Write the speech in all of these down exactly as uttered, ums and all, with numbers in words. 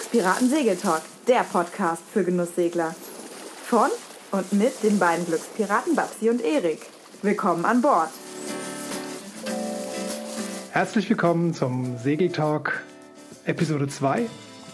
Glückspiraten Segeltalk, der Podcast für Genusssegler. Von und mit den beiden Glückspiraten Babsi und Erik. Willkommen an Bord. Herzlich willkommen zum Segeltalk Episode zwei.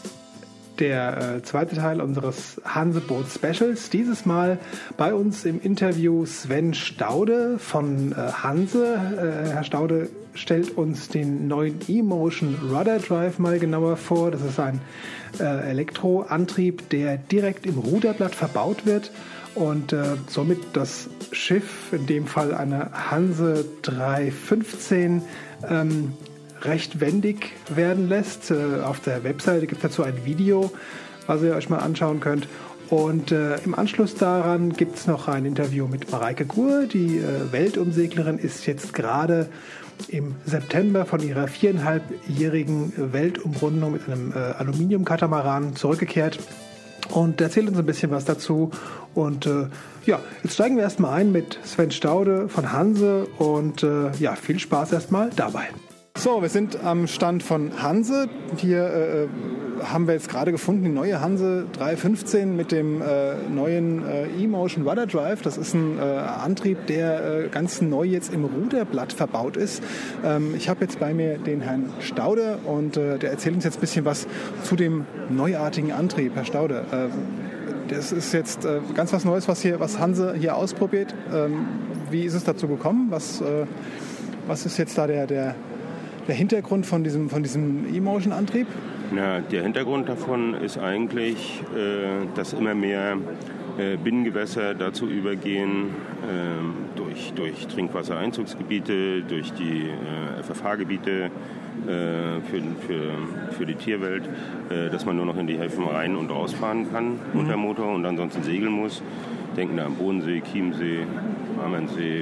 Der äh, zweite Teil unseres Hanseboot-Specials. Dieses Mal bei uns im Interview Sven Staude von äh, Hanse. Äh, Herr Staude stellt uns den neuen E-Motion Rudder Drive mal genauer vor. Das ist ein äh, Elektroantrieb, der direkt im Ruderblatt verbaut wird und äh, somit das Schiff, in dem Fall eine Hanse dreihundertfünfzehn, ähm, recht wendig werden lässt. Auf der Webseite gibt es dazu ein Video, was ihr euch mal anschauen könnt. Und äh, im Anschluss daran gibt es noch ein Interview mit Mareike Guhr. Die äh, Weltumseglerin ist jetzt gerade im September von ihrer viereinhalbjährigen Weltumrundung mit einem äh, Aluminiumkatamaran zurückgekehrt und erzählt uns ein bisschen was dazu. Und äh, ja, jetzt steigen wir erstmal ein mit Sven Staude von Hanse und äh, ja, viel Spaß erstmal dabei. So, wir sind am Stand von Hanse. Hier äh, haben wir jetzt gerade gefunden die neue Hanse dreihundertfünfzehn mit dem äh, neuen äh, E-Motion Rudder Drive. Das ist ein äh, Antrieb, der äh, ganz neu jetzt im Ruderblatt verbaut ist. Ähm, ich habe jetzt bei mir den Herrn Staude und äh, der erzählt uns jetzt ein bisschen was zu dem neuartigen Antrieb. Herr Staude, äh, das ist jetzt äh, ganz was Neues, was, hier, was Hanse hier ausprobiert. Ähm, wie ist es dazu gekommen? Was, äh, was ist jetzt da der... der Der Hintergrund von diesem, von diesem E-Motion-Antrieb? Na, der Hintergrund davon ist eigentlich, äh, dass immer mehr äh, Binnengewässer dazu übergehen, äh, durch, durch Trinkwassereinzugsgebiete, durch die äh, F F H-Gebiete äh, für, für, für die Tierwelt, äh, dass man nur noch in die Häfen rein- und rausfahren kann mhm. unter Motor und ansonsten segeln muss. Denken da am Bodensee, Chiemsee, Ammernsee,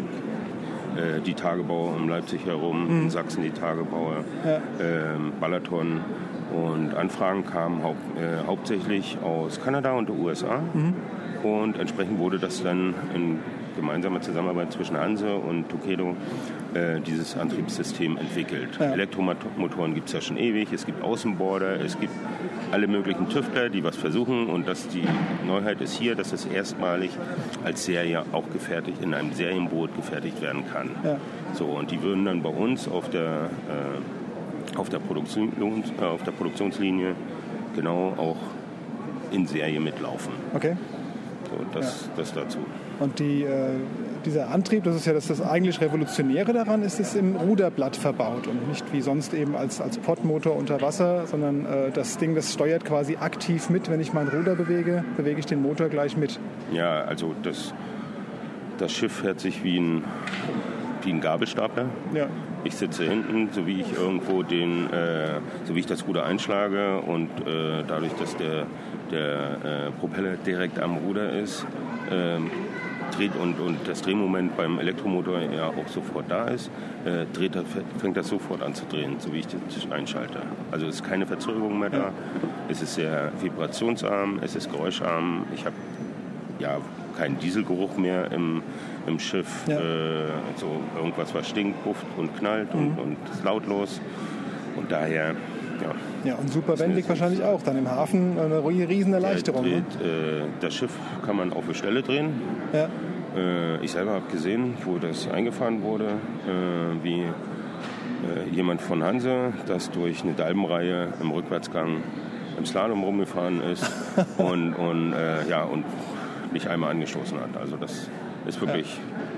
die Tagebaue um Leipzig herum, mhm. in Sachsen die Tagebaue, ja. ähm, Balaton. Und Anfragen kamen hau- äh, hauptsächlich aus Kanada und den U S A. Mhm. Und entsprechend wurde das dann in gemeinsamer Zusammenarbeit zwischen Hanse und Tokedo äh, dieses Antriebssystem entwickelt. Ja. Elektromotoren gibt es ja schon ewig, es gibt Außenborder, es gibt alle möglichen Tüftler, die was versuchen. Und das, die Neuheit ist hier, dass es erstmalig als Serie auch gefertigt, in einem Serienboot gefertigt werden kann. Ja. So, und die würden dann bei uns auf der, äh, auf der, Produktion, äh, auf der Produktionslinie genau auch in Serie mitlaufen. Okay. So, das, ja. das dazu. Und die, äh, dieser Antrieb, das ist ja das, das eigentlich Revolutionäre daran, ist es im Ruderblatt verbaut und nicht wie sonst eben als, als Podmotor unter Wasser, sondern äh, das Ding, das steuert quasi aktiv mit. Wenn ich mein Ruder bewege, bewege ich den Motor gleich mit. Ja, also das, das Schiff fährt sich wie ein, wie ein Gabelstapler. Ja. Ich sitze hinten, so wie ich irgendwo den, äh, so wie ich das Ruder einschlage und äh, dadurch, dass der, der äh, Propeller direkt am Ruder ist, äh, dreht und, und das Drehmoment beim Elektromotor ja auch sofort da ist, äh, dreht das, fängt das sofort an zu drehen, so wie ich das einschalte. Also es ist keine Verzögerung mehr da, ja. Es ist sehr vibrationsarm, es ist geräuscharm, ich habe ja keinen Dieselgeruch mehr im, im Schiff, ja. äh, so irgendwas, was stinkt, pufft und knallt mhm. und, und ist lautlos und daher... Ja, ja, und super wendig wahrscheinlich auch. Dann im Hafen eine riesen Erleichterung. Ja, dreht, ne? äh, das Schiff kann man auf der Stelle drehen. Ja. Äh, ich selber habe gesehen, wo das eingefahren wurde, äh, wie äh, jemand von Hanse, das durch eine Dalbenreihe im Rückwärtsgang im Slalom rumgefahren ist und, und, äh, ja, und nicht einmal angestoßen hat. Also das ist wirklich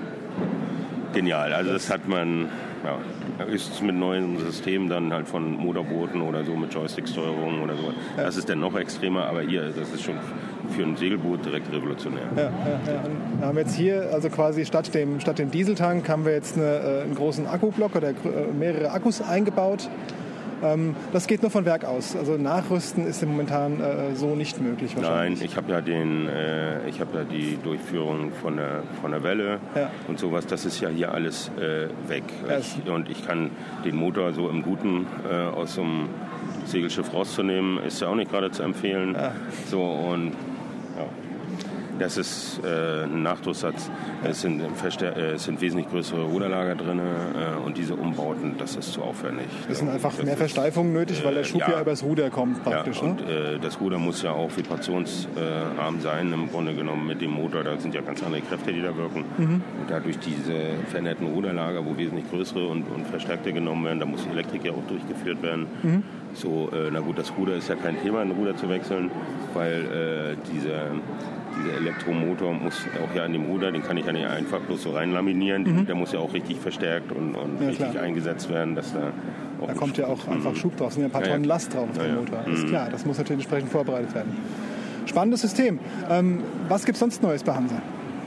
ja. genial. Also das hat man... Ja, ist mit neuen Systemen dann halt von Motorbooten oder so mit Joystick-Steuerung oder so. Ja. Das ist dann noch extremer, aber hier, das ist schon für ein Segelboot direkt revolutionär. Ja, ja, ja. Und haben wir jetzt hier, also quasi statt dem, statt dem Dieseltank, haben wir jetzt eine, einen großen Akkublock oder mehrere Akkus eingebaut. Das geht nur von Werk aus. Also nachrüsten ist momentan äh, so nicht möglich wahrscheinlich. Nein, ich habe ja den, äh, ich habe ja die Durchführung von der von der Welle ja. und sowas. Das ist ja hier alles äh, weg. Ja, ich, und ich kann den Motor so im Guten äh, aus so einem Segelschiff rauszunehmen, ist ja auch nicht gerade zu empfehlen. Ja. So und ja. Das ist äh, ein Nachdrucksatz. Es sind, Verstär- äh, es sind wesentlich größere Ruderlager drin äh, und diese Umbauten, das ist zu aufwendig. Es sind einfach das mehr ist, Versteifungen nötig, weil der Schub ja, ja übers Ruder kommt praktisch. Ja, und ne? äh, das Ruder muss ja auch vibrationsarm sein, im Grunde genommen mit dem Motor. Da sind ja ganz andere Kräfte, die da wirken. Mhm. Und dadurch diese veränderten Ruderlager, wo wesentlich größere und, und verstärkte genommen werden, da muss die Elektrik ja auch durchgeführt werden. Mhm. So, äh, na gut, das Ruder ist ja kein Thema, ein Ruder zu wechseln, weil äh, dieser, dieser Elektromotor muss auch ja an dem Ruder, den kann ich ja nicht einfach bloß so reinlaminieren, mhm. der muss ja auch richtig verstärkt und, und ja, richtig klar. eingesetzt werden, dass da auch Da kommt ja auch mhm. einfach Schub drauf, sind ja ein paar Tonnen ja, Last drauf auf ja, dem Motor, ja. ist mhm. klar, das muss natürlich entsprechend vorbereitet werden. Spannendes System. Ähm, was gibt es sonst Neues bei Hanse?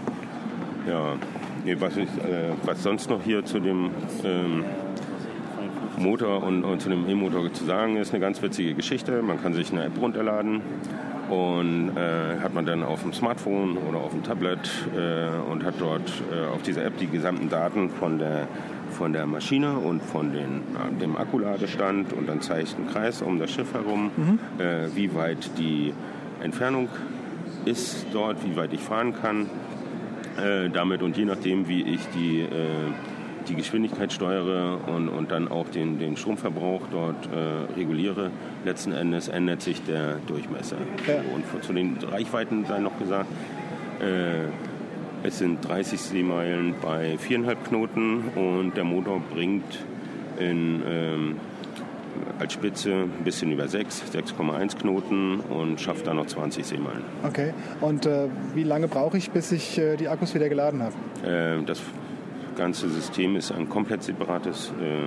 Ja, nee, was, ich, äh, was sonst noch hier zu dem ähm, Motor und, und zu dem E-Motor zu sagen ist, eine ganz witzige Geschichte. Man kann sich eine App runterladen und äh, hat man dann auf dem Smartphone oder auf dem Tablet äh, und hat dort äh, auf dieser App die gesamten Daten von der, von der Maschine und von den, äh, dem Akkuladestand und dann zeigt ein Kreis um das Schiff herum, mhm. äh, wie weit die Entfernung ist dort, wie weit ich fahren kann äh, damit und je nachdem, wie ich die äh, die Geschwindigkeit steuere und, und dann auch den, den Stromverbrauch dort äh, reguliere, letzten Endes ändert sich der Durchmesser. Ja. Und zu den Reichweiten sei noch gesagt, äh, es sind dreißig Seemeilen bei viereinhalb Knoten und der Motor bringt in, ähm, als Spitze ein bisschen über sechs, sechs Komma eins Knoten und schafft dann noch zwanzig Seemeilen. Okay, und äh, wie lange brauche ich, bis ich äh, die Akkus wieder geladen habe? Äh, das Das ganze System ist ein komplett separates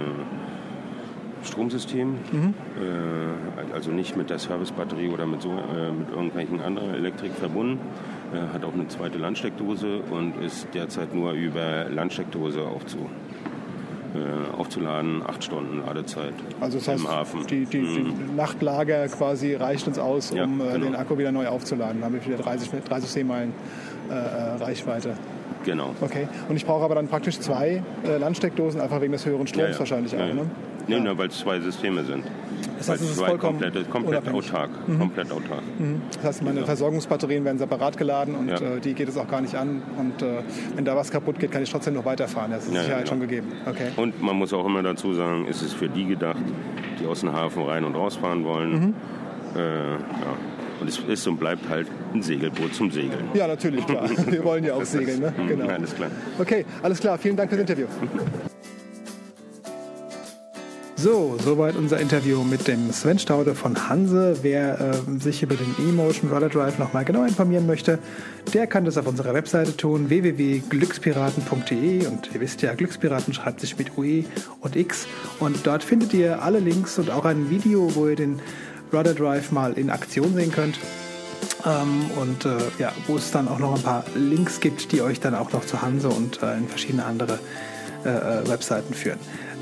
äh, Stromsystem, mhm. äh, also nicht mit der Servicebatterie oder mit, so, äh, mit irgendwelchen anderen Elektrik verbunden, äh, hat auch eine zweite Landsteckdose und ist derzeit nur über Landsteckdose aufzu, äh, aufzuladen, acht Stunden Ladezeit also das heißt, im Hafen. Die, die, mhm. die Nachtlager quasi reicht uns aus, um ja, genau. äh, den Akku wieder neu aufzuladen. Dann haben wir wieder dreißig, dreißig Seemeilen äh, Reichweite. Genau. Okay. Und ich brauche aber dann praktisch zwei äh, Landsteckdosen, einfach wegen des höheren Stroms ja, ja. wahrscheinlich ja, auch, ja. ne? Nee, ja. weil es zwei Systeme sind. Das heißt, es ist vollkommen komplett, komplett autark. Mhm. Komplett autark. Mhm. Das heißt, meine genau. Versorgungsbatterien werden separat geladen und ja. äh, die geht es auch gar nicht an. Und äh, wenn da was kaputt geht, kann ich trotzdem noch weiterfahren. Das ist ja, Sicherheit ja, genau. schon gegeben. Okay. Und man muss auch immer dazu sagen, ist es für die gedacht, die aus dem Hafen rein und rausfahren wollen. Mhm. Äh, ja. Und es ist und bleibt halt ein Segelboot zum Segeln. Ja, natürlich, klar. Wir wollen ja auch segeln, ne? Genau. Alles klar. Okay, alles klar. Vielen Dank fürs Interview. So, soweit unser Interview mit dem Sven Staude von Hanse. Wer äh, sich über den eMotion Rudder Drive nochmal genau informieren möchte, der kann das auf unserer Webseite tun, w w w punkt glückspiraten punkt d e. Und ihr wisst ja, Glückspiraten schreibt sich mit U E und X. Und dort findet ihr alle Links und auch ein Video, wo ihr den Rudder Drive mal in Aktion sehen könnt ähm, und äh, ja, wo es dann auch noch ein paar Links gibt, die euch dann auch noch zu Hanse und äh, in verschiedene andere äh, Webseiten führen.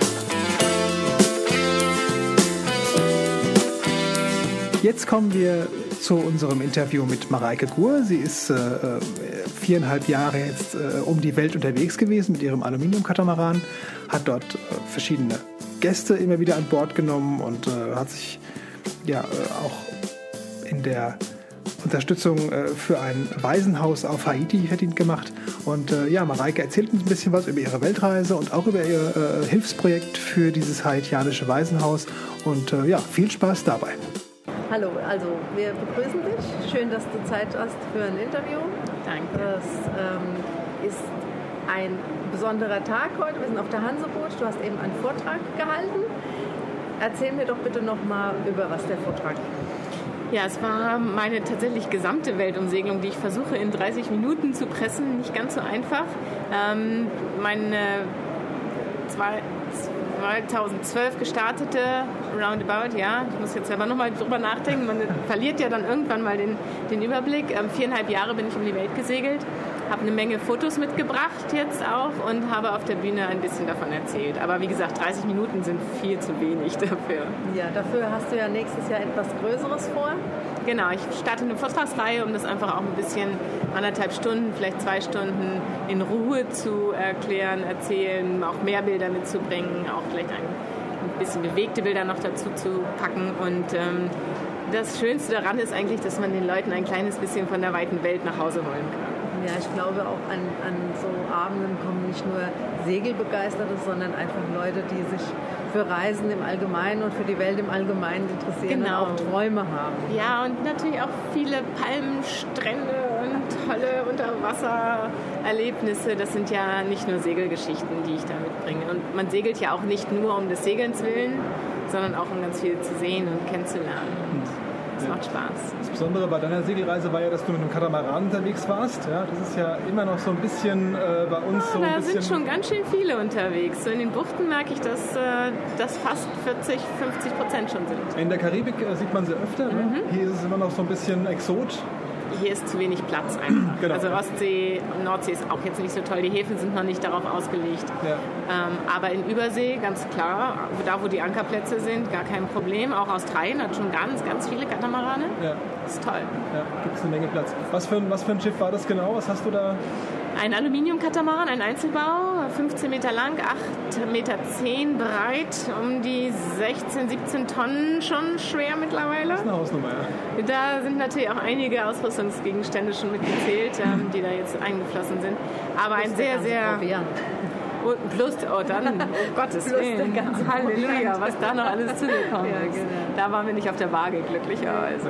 Jetzt kommen wir zu unserem Interview mit Mareike Guhr. Sie ist äh, viereinhalb Jahre jetzt äh, um die Welt unterwegs gewesen mit ihrem Aluminiumkatamaran, hat dort äh, verschiedene Gäste immer wieder an Bord genommen und äh, hat sich ja äh, auch in der Unterstützung äh, für ein Waisenhaus auf Haiti verdient gemacht. Und äh, ja, Mareike erzählt uns ein bisschen was über ihre Weltreise und auch über ihr äh, Hilfsprojekt für dieses haitianische Waisenhaus. Und äh, ja, viel Spaß dabei. Hallo, also wir begrüßen dich. Schön, dass du Zeit hast für ein Interview. Danke. Das ähm, ist ein besonderer Tag heute. Wir sind auf der Hanseboot. Du hast eben einen Vortrag gehalten. Erzähl mir doch bitte nochmal, über was der Vortrag ist. Ja, es war meine tatsächlich gesamte Weltumsegelung, die ich versuche in dreißig Minuten zu pressen. Nicht ganz so einfach. Ähm, meine zwei, zweitausendzwölf gestartete Roundabout, ja, ich muss jetzt selber nochmal drüber nachdenken, man verliert ja dann irgendwann mal den, den Überblick. Ähm, viereinhalb Jahre bin ich um die Welt gesegelt, habe eine Menge Fotos mitgebracht jetzt auch und habe auf der Bühne ein bisschen davon erzählt. Aber wie gesagt, dreißig Minuten sind viel zu wenig dafür. Ja, dafür hast du ja nächstes Jahr etwas Größeres vor. Genau, ich starte eine Vortragsreihe, um das einfach auch ein bisschen anderthalb Stunden, vielleicht zwei Stunden in Ruhe zu erklären, erzählen, auch mehr Bilder mitzubringen, auch vielleicht ein, ein bisschen bewegte Bilder noch dazu zu packen. Und ähm, das Schönste daran ist eigentlich, dass man den Leuten ein kleines bisschen von der weiten Welt nach Hause holen kann. Ja, ich glaube auch an, an so Abenden kommen nicht nur Segelbegeisterte, sondern einfach Leute, die sich für Reisen im Allgemeinen und für die Welt im Allgemeinen interessieren Genau. und auch Träume haben. Ja, und natürlich auch viele Palmenstrände und tolle Unterwassererlebnisse. Das sind ja nicht nur Segelgeschichten, die ich da mitbringe. Und man segelt ja auch nicht nur um des Segelns willen, sondern auch um ganz viel zu sehen und kennenzulernen. Das macht Spaß. Das Besondere bei deiner Segelreise war ja, dass du mit einem Katamaran unterwegs warst. Ja, das ist ja immer noch so ein bisschen äh, bei uns Ja, so ein da bisschen... sind schon ganz schön viele unterwegs. So in den Buchten merke ich, dass, äh, dass fast vierzig, fünfzig Prozent schon sind. In der Karibik äh, sieht man sie öfter. Ne? Mhm. Hier ist es immer noch so ein bisschen Exot. Hier ist zu wenig Platz einfach. Genau. Also Ostsee und Nordsee ist auch jetzt nicht so toll. Die Häfen sind noch nicht darauf ausgelegt. Ja. Ähm, aber in Übersee, ganz klar, da wo die Ankerplätze sind, gar kein Problem. Auch Australien hat schon ganz, ganz viele Katamarane. Ja. Das ist toll. Ja, gibt es eine Menge Platz. Was für, ein, was für ein Schiff war das genau? Was hast du da? Ein Aluminiumkatamaran, ein Einzelbau, fünfzehn Meter lang, acht Meter zehn breit, um die sechzehn, siebzehn Tonnen, schon schwer mittlerweile. Das ist eine Hausnummer, ja. Da sind natürlich auch einige Ausrüstungsgegenstände schon mitgezählt, ähm, die da jetzt eingeflossen sind. Aber ein sehr, sehr... Und plus, oh dann, um Gottes Willen, Halleluja, was da noch alles zugekommen Ja, ist. genau. Da waren wir nicht auf der Waage, glücklicherweise.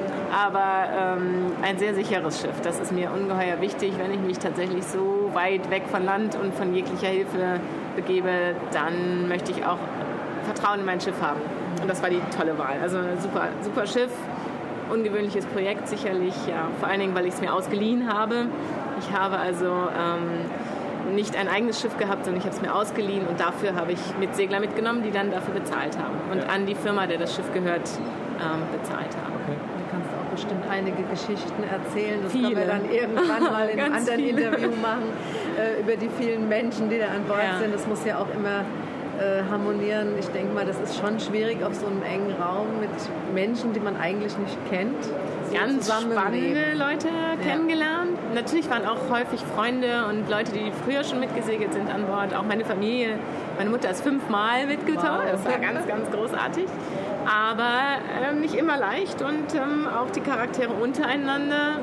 Aber ähm, ein sehr sicheres Schiff, das ist mir ungeheuer wichtig. Wenn ich mich tatsächlich so weit weg von Land und von jeglicher Hilfe begebe, dann möchte ich auch Vertrauen in mein Schiff haben. Und das war die tolle Wahl. Also ein super, super Schiff, ungewöhnliches Projekt sicherlich, ja, vor allen Dingen, weil ich es mir ausgeliehen habe. Ich habe also... Ähm, nicht ein eigenes Schiff gehabt, sondern ich habe es mir ausgeliehen und dafür habe ich mit Segler mitgenommen, die dann dafür bezahlt haben und ja. an die Firma, der das Schiff gehört, ähm, bezahlt haben. Okay. Du kannst auch bestimmt einige Geschichten erzählen. Das Viele. können wir dann irgendwann mal in einem Ganz anderen viele. Interview machen, äh, über die vielen Menschen, die da an Bord Ja. sind. Das muss ja auch immer äh, harmonieren. Ich denke mal, das ist schon schwierig auf so einem engen Raum mit Menschen, die man eigentlich nicht kennt. So Ganz spannende Leute kennengelernt. Natürlich waren auch häufig Freunde und Leute, die früher schon mitgesegelt sind an Bord. Auch meine Familie. Meine Mutter ist fünfmal mitgetaucht. Wow. Das war ganz, ganz großartig. Aber ähm, nicht immer leicht und ähm, auch die Charaktere untereinander.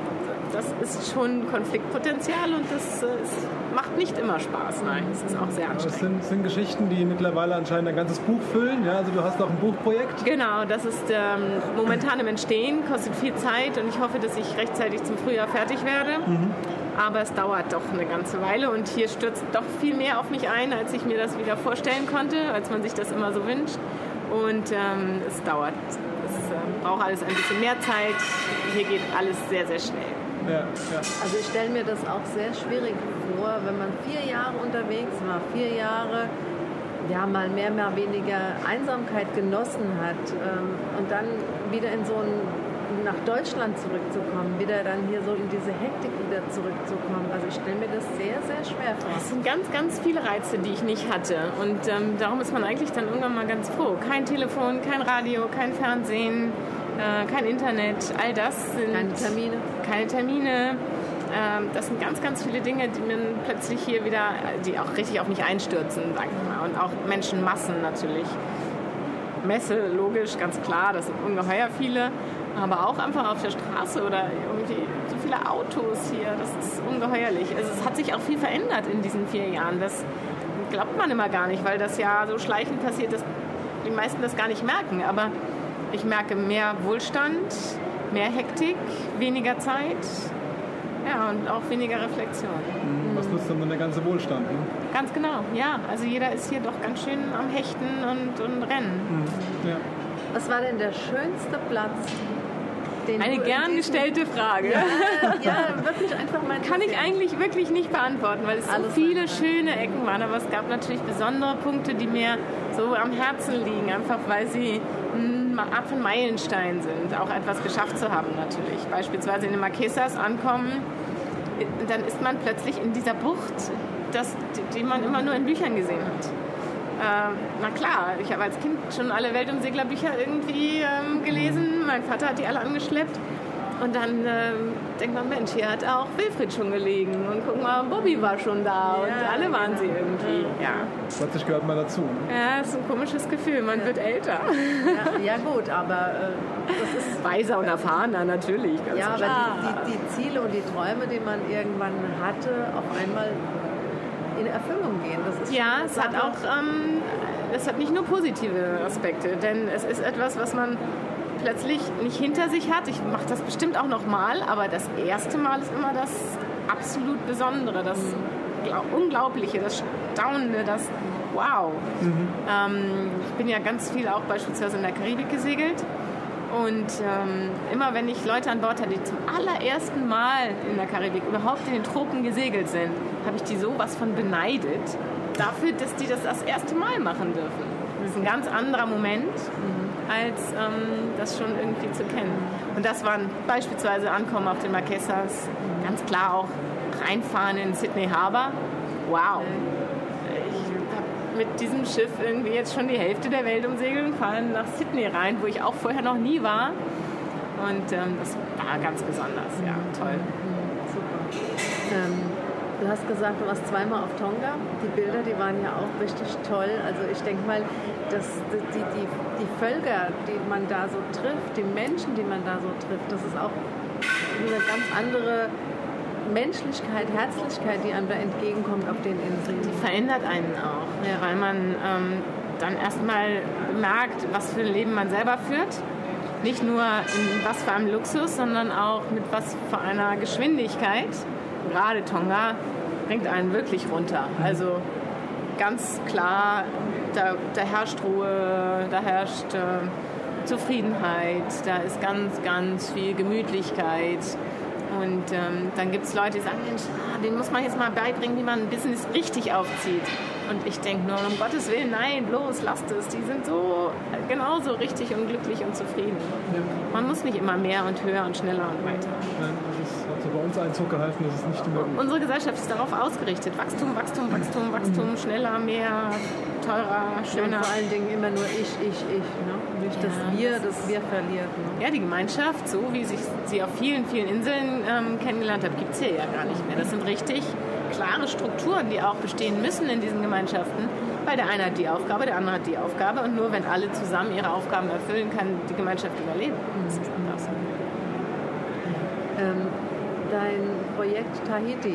Das ist schon Konfliktpotenzial und das äh, ist, macht nicht immer Spaß. Nein, es ist auch sehr Das anstrengend. sind, sind Geschichten, die mittlerweile anscheinend ein ganzes Buch füllen. Ja, also du hast noch ein Buchprojekt. Genau, das ist ähm, momentan im Entstehen, kostet viel Zeit und ich hoffe, dass ich rechtzeitig zum Frühjahr fertig werde. Mhm. Aber es dauert doch eine ganze Weile und hier stürzt doch viel mehr auf mich ein, als ich mir das wieder vorstellen konnte, als man sich das immer so wünscht. Und ähm, es dauert, es äh, braucht alles ein bisschen mehr Zeit. Hier geht alles sehr, sehr schnell. Ja, ja. Also ich stelle mir das auch sehr schwierig vor, wenn man vier Jahre unterwegs war, vier Jahre ja, mal mehr, mal weniger Einsamkeit genossen hat ähm, und dann wieder in so ein nach Deutschland zurückzukommen, wieder dann hier so in diese Hektik wieder zurückzukommen. Also ich stelle mir das sehr, sehr schwer vor. Es sind ganz, ganz viele Reize, die ich nicht hatte. Und ähm, darum ist man eigentlich dann irgendwann mal ganz froh. Kein Telefon, kein Radio, kein Fernsehen, äh, kein Internet. All das sind... Keine Termine. Keine Termine. Ähm, das sind ganz, ganz viele Dinge, die mir plötzlich hier wieder, die auch richtig auf mich einstürzen, sag ich mal. Und auch Menschenmassen natürlich. Messe, logisch, ganz klar, das sind ungeheuer viele. Aber auch einfach auf der Straße oder irgendwie so viele Autos hier, das ist ungeheuerlich. Also es hat sich auch viel verändert in diesen vier Jahren. Das glaubt man immer gar nicht, weil das ja so schleichend passiert, dass die meisten das gar nicht merken. Aber ich merke mehr Wohlstand, mehr Hektik, weniger Zeit, ja, und auch weniger Reflexion. Was nutzt dann der ganze Wohlstand? Ne? Ganz genau, ja. Also jeder ist hier doch ganz schön am Hechten und, und Rennen. Ja. Was war denn der schönste Platz? Den Eine du gern gestellte Frage. Ja, ja, wirklich einfach mal. Kann ich eigentlich wirklich nicht beantworten, weil es so Alles viele einfach. schöne Ecken waren. Aber es gab natürlich besondere Punkte, die mir so am Herzen liegen. Einfach weil sie eine Art von Meilenstein sind. Auch etwas geschafft zu haben natürlich. Beispielsweise in den Marquesas ankommen. Dann ist man plötzlich in dieser Bucht, das, die man immer nur in Büchern gesehen hat. Ähm, na klar, ich habe als Kind schon alle Weltumseglerbücher irgendwie ähm, gelesen. Mein Vater hat die alle angeschleppt. Und dann ähm, denkt man, Mensch, hier hat auch Wilfried schon gelegen. Und guck mal, Bobby war schon da. Und Ja, alle waren genau. sie irgendwie. Ja, Plötzlich gehört man dazu. Ne? ja, das ist ein komisches Gefühl. Man wird älter. Ja, ja gut, aber äh, das ist Weiser und erfahrener, natürlich. Ganz ja, aber klar. die, die, die Ziele und die Träume, die man irgendwann hatte, auf einmal in Erfüllung gehen. Das ist Ja, schon es hat eine auch, Sache. ähm, es hat nicht nur positive Aspekte, denn es ist etwas, was man plötzlich nicht hinter sich hat. Ich mache das bestimmt auch nochmal, aber das erste Mal ist immer das absolut Besondere, das Glau- Unglaubliche, das Staunende, das Wow. Ähm, ich bin ja ganz viel auch beispielsweise in der Karibik gesegelt. Und ähm, immer wenn ich Leute an Bord hatte, die zum allerersten Mal in der Karibik überhaupt in den Tropen gesegelt sind, habe ich die sowas von beneidet dafür, dass die das das erste Mal machen dürfen. Das ist ein ganz anderer Moment, als ähm, das schon irgendwie zu kennen. Und das waren beispielsweise Ankommen auf den Marquesas, ganz klar auch reinfahren in Sydney Harbour. Wow. Ich habe mit diesem Schiff irgendwie jetzt schon die Hälfte der Welt umsegelt und fahren nach Sydney rein, wo ich auch vorher noch nie war. Und ähm, das war ganz besonders, ja, toll. Super. Ähm, du hast gesagt, du warst zweimal auf Tonga. Die Bilder, die waren ja auch richtig toll. Also ich denke mal, dass die, die, die Völker, die man da so trifft, die Menschen, die man da so trifft, das ist auch eine ganz andere Menschlichkeit, Herzlichkeit, die einem da entgegenkommt auf den Inseln. Die verändert einen auch, ja, weil man ähm, dann erstmal merkt, was für ein Leben man selber führt. Nicht nur in was für einem Luxus, sondern auch mit was für einer Geschwindigkeit. Gerade Tonga bringt einen wirklich runter. Also ganz klar, da, da herrscht Ruhe, da herrscht äh, Zufriedenheit, da ist ganz, ganz viel Gemütlichkeit. Und ähm, dann gibt es Leute, die sagen, Mensch, ah, denen muss man jetzt mal beibringen, wie man ein Business richtig aufzieht. Und ich denke nur, um Gottes Willen, nein, bloß, lasst es. Die sind so genauso richtig und glücklich und zufrieden. Ja. Man muss nicht immer mehr und höher und schneller und weiter. Nein, das ist, hat so bei uns Einzug gehalten, das ist nicht immer gut. Unsere Gesellschaft ist darauf ausgerichtet. Wachstum, Wachstum, Wachstum, Wachstum, schneller, mehr, teurer, Und schöner. vor allen Dingen immer nur ich, ich, ich. Ne? Nicht das Ja, Wir, das das Wir verliert. Ne? Ja, die Gemeinschaft, so wie sich sie auf vielen, vielen Inseln ähm, kennengelernt hat, gibt es hier ja gar nicht mehr. Das sind richtig klare Strukturen, die auch bestehen müssen in diesen Gemeinschaften, weil der eine hat die Aufgabe, der andere hat die Aufgabe und nur wenn alle zusammen ihre Aufgaben erfüllen, kann die Gemeinschaft überleben. Das ist einfach so. Ähm, dein Projekt Tahiti.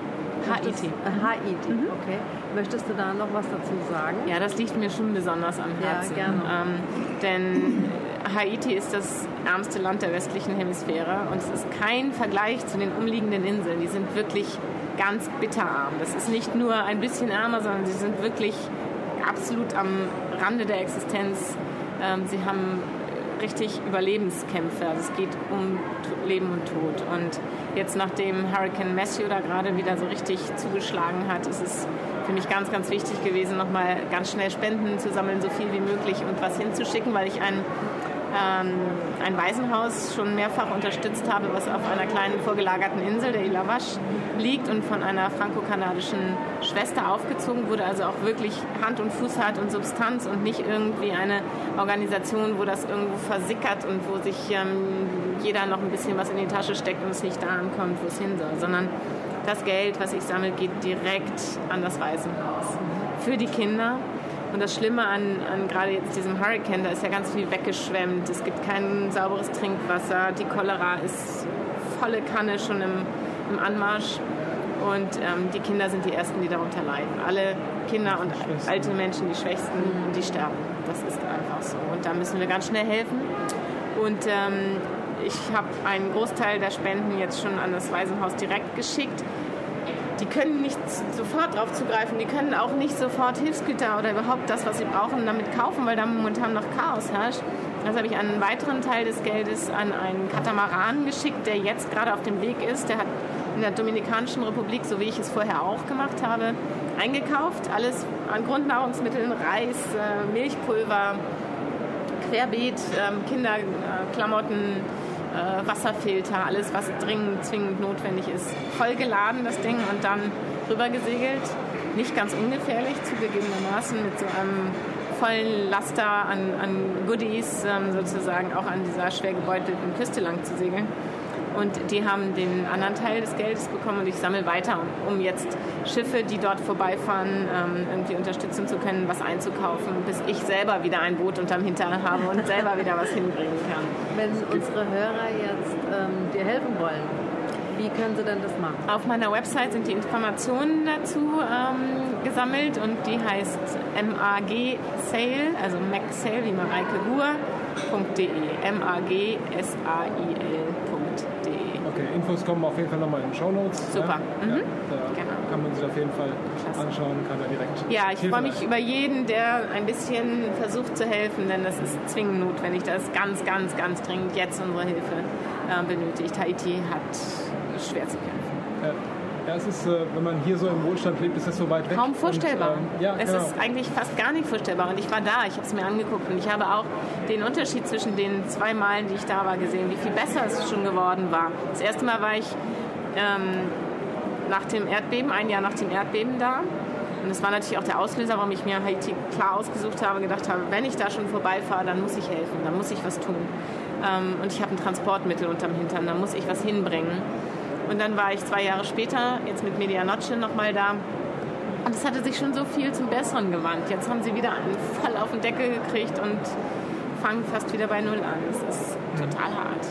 Haiti. Äh, Haiti, okay. Möchtest du da noch was dazu sagen? Ja, das liegt mir schon besonders am Ja, Herzen. gerne. Ähm, denn Haiti ist das ärmste Land der westlichen Hemisphäre und es ist kein Vergleich zu den umliegenden Inseln. Die sind wirklich ganz bitterarm. Das ist nicht nur ein bisschen ärmer, sondern sie sind wirklich absolut am Rande der Existenz. Ähm, sie haben richtig Überlebenskämpfe. Also es geht um Leben und Tod. Und jetzt, nachdem Hurricane Matthew da gerade wieder so richtig zugeschlagen hat, ist es für mich ganz, ganz wichtig gewesen, nochmal ganz schnell Spenden zu sammeln, so viel wie möglich und was hinzuschicken, weil ich ein, ähm, ein Waisenhaus schon mehrfach unterstützt habe, was auf einer kleinen vorgelagerten Insel, der Île Vache, liegt und von einer franco-kanadischen Schwester aufgezogen wurde, also auch wirklich Hand und Fuß hat und Substanz und nicht irgendwie eine Organisation, wo das irgendwo versickert und wo sich ähm, jeder noch ein bisschen was in die Tasche steckt und es nicht da ankommt, wo es hin soll, sondern das Geld, was ich sammle, geht direkt an das Waisenhaus. Für die Kinder. Und das Schlimme an, an gerade jetzt diesem Hurricane, da ist ja ganz viel weggeschwemmt. Es gibt kein sauberes Trinkwasser. Die Cholera ist volle Kanne schon im, im Anmarsch. Und ähm, die Kinder sind die Ersten, die darunter leiden. Alle Kinder und alte Menschen, die Schwächsten, die sterben. Das ist einfach so. Und da müssen wir ganz schnell helfen. Und ähm, ich habe einen Großteil der Spenden jetzt schon an das Waisenhaus direkt geschickt. Die können nicht sofort darauf zugreifen, die können auch nicht sofort Hilfsgüter oder überhaupt das, was sie brauchen, damit kaufen, weil da momentan noch Chaos herrscht. Also habe ich einen weiteren Teil des Geldes an einen Katamaran geschickt, der jetzt gerade auf dem Weg ist. Der hat in der Dominikanischen Republik, so wie ich es vorher auch gemacht habe, eingekauft. Alles an Grundnahrungsmitteln, Reis, Milchpulver, querbeet, Kinderklamotten, Wasserfilter, alles, was dringend, zwingend notwendig ist. Voll geladen, das Ding, und dann rübergesegelt. Nicht ganz ungefährlich, zugegebenermaßen, mit so einem vollen Laster an, an Goodies, ähm, sozusagen auch an dieser schwer gebeutelten Küste lang zu segeln. Und die haben den anderen Teil des Geldes bekommen und ich sammle weiter, um jetzt Schiffe, die dort vorbeifahren, irgendwie unterstützen zu können, was einzukaufen, bis ich selber wieder ein Boot unterm Hintern habe und selber wieder was hinbringen kann. Wenn unsere Hörer jetzt ähm, dir helfen wollen, wie können sie denn das machen? Auf meiner Website sind die Informationen dazu ähm, gesammelt und die heißt mag sale, also magsale wie Mareike Guhr, .de, M A G S A I L punkt de. Okay, Infos kommen auf jeden Fall nochmal in den Shownotes. Super. Ja? Mhm. Ja, da genau. kann man sich auf jeden Fall Klasse. anschauen, kann da direkt. Ja, ich freue mich über jeden, der ein bisschen versucht zu helfen, denn das ist zwingend notwendig. Das ist ganz, ganz, ganz dringend jetzt unsere Hilfe äh, benötigt. Haiti hat schwer zu kämpfen. Ja. Ja, es ist, wenn man hier so im Wohlstand lebt, ist das so weit weg. Kaum vorstellbar. Und, ähm, ja, es genau. ist eigentlich fast gar nicht vorstellbar. Und ich war da, ich habe es mir angeguckt und ich habe auch den Unterschied zwischen den zwei Malen, die ich da war, gesehen, wie viel besser es schon geworden war. Das erste Mal war ich ähm, nach dem Erdbeben, ein Jahr nach dem Erdbeben da. Und das war natürlich auch der Auslöser, warum ich mir Haiti klar ausgesucht habe, gedacht habe, wenn ich da schon vorbeifahre, dann muss ich helfen, dann muss ich was tun. Ähm, und ich habe ein Transportmittel unterm Hintern, dann muss ich was hinbringen. Und dann war ich zwei Jahre später, jetzt mit Media Noche nochmal da. Und es hatte sich schon so viel zum Besseren gewandt. Jetzt haben sie wieder einen voll auf den Deckel gekriegt und fangen fast wieder bei Null an. Das ist total hart.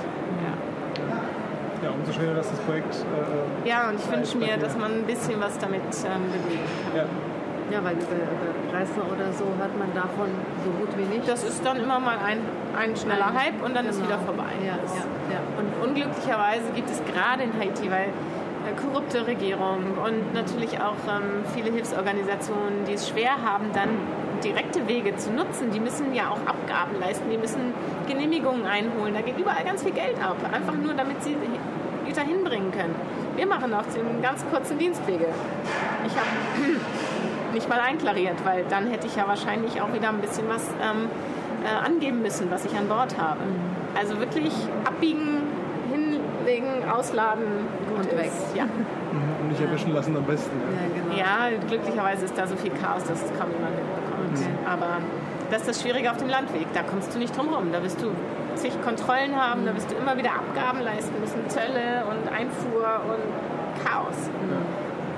Ja, ja umso schöner, dass das Projekt... Äh, ja, und ich wünsche mir, dass man ein bisschen was damit ähm, bewegen kann. Ja. Ja, weil über, über Presse oder so hat man davon so gut wie nichts. Das ist dann immer mal ein, ein schneller ein, Hype und dann genau. ist wieder vorbei. Ja, ja, ja. Und unglücklicherweise gibt es gerade in Haiti, weil äh, korrupte Regierung und natürlich auch ähm, viele Hilfsorganisationen, die es schwer haben, dann direkte Wege zu nutzen. Die müssen ja auch Abgaben leisten, die müssen Genehmigungen einholen. Da geht überall ganz viel Geld ab, einfach nur damit sie Güter hinbringen können. Wir machen auf den ganz kurzen Dienstwege. Ich habe nicht mal einklariert, weil dann hätte ich ja wahrscheinlich auch wieder ein bisschen was ähm, äh, angeben müssen, was ich an Bord habe. Also wirklich abbiegen, hinlegen, ausladen, gut und weg. Ist. Ja. Und nicht erwischen lassen am besten. Ja, genau. Ja, glücklicherweise ist da so viel Chaos, dass es kaum jemand mitbekommt. Okay. Aber das ist das Schwierige auf dem Landweg. Da kommst du nicht drum rum. Da wirst du zig Kontrollen haben, mhm. da wirst du immer wieder Abgaben leisten müssen, Zölle und Einfuhr und Chaos. Mhm.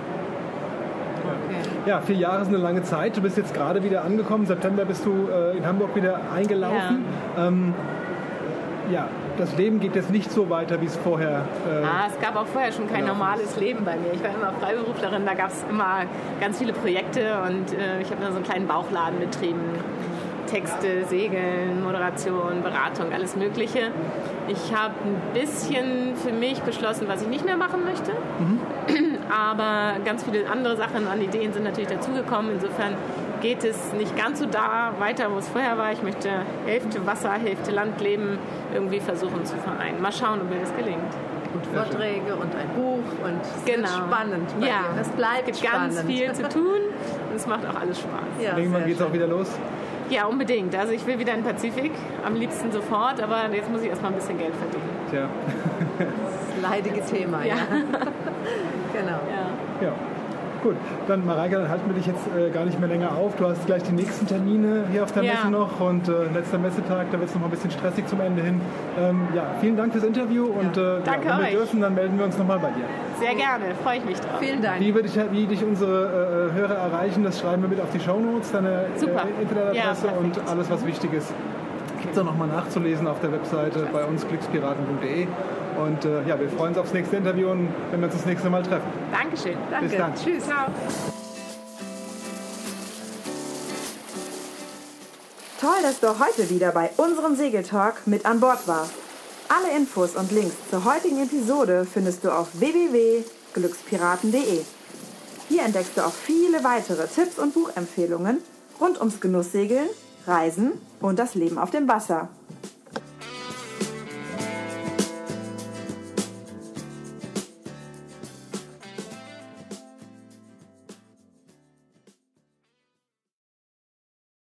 Okay. Ja, vier Jahre ist eine lange Zeit. Du bist jetzt gerade wieder angekommen. Im September bist du äh, in Hamburg wieder eingelaufen. Ja. Ähm, ja, das Leben geht jetzt nicht so weiter, wie es vorher... Äh, ah, es gab auch vorher schon kein normales Leben bei mir. Ich war immer Freiberuflerin, da gab es immer ganz viele Projekte und äh, ich habe da so einen kleinen Bauchladen betrieben. Texte, Segeln, Moderation, Beratung, alles Mögliche. Ich habe ein bisschen für mich beschlossen, was ich nicht mehr machen möchte. Mhm. Aber ganz viele andere Sachen an Ideen sind natürlich dazugekommen. Insofern geht es nicht ganz so da weiter, wo es vorher war. Ich möchte Hälfte Wasser, Hälfte Land leben, irgendwie versuchen zu vereinen. Mal schauen, ob mir das gelingt. Und Vorträge und ein Buch und es genau. wird spannend. Ja, dir. Es bleibt es gibt spannend. ganz viel zu tun und es macht auch alles Spaß. Ja, irgendwann geht es auch wieder los? Ja, unbedingt. Also ich will wieder in den Pazifik, am liebsten sofort, aber jetzt muss ich erstmal ein bisschen Geld verdienen. Tja. Das leidige Thema, ja. ja. Genau. Ja. ja. Gut, dann Mareike, dann halten wir dich jetzt äh, gar nicht mehr länger auf. Du hast gleich die nächsten Termine hier auf der ja. Messe noch und äh, letzter Messetag, da wird es noch mal ein bisschen stressig zum Ende hin. Ähm, ja, vielen Dank fürs Interview ja. und äh, Danke ja, wenn wir euch. dürfen, dann melden wir uns nochmal bei dir. Sehr gerne, freue ich mich drauf. Vielen Dank. Wie, dich, wie dich unsere äh, Hörer erreichen, das schreiben wir mit auf die Shownotes, deine äh, Internetadresse ja, und alles, was wichtig ist. Gibt es auch nochmal nachzulesen auf der Webseite bei uns glückspiraten punkt de. Und äh, ja, wir freuen uns aufs nächste Interview und wenn wir uns das nächste Mal treffen. Dankeschön. Danke. Bis dann. Tschüss. Ciao. Toll, dass du heute wieder bei unserem Segeltalk mit an Bord warst. Alle Infos und Links zur heutigen Episode findest du auf w w w punkt glückspiraten punkt de. Hier entdeckst du auch viele weitere Tipps und Buchempfehlungen rund ums Genusssegeln, Reisen und das Leben auf dem Wasser.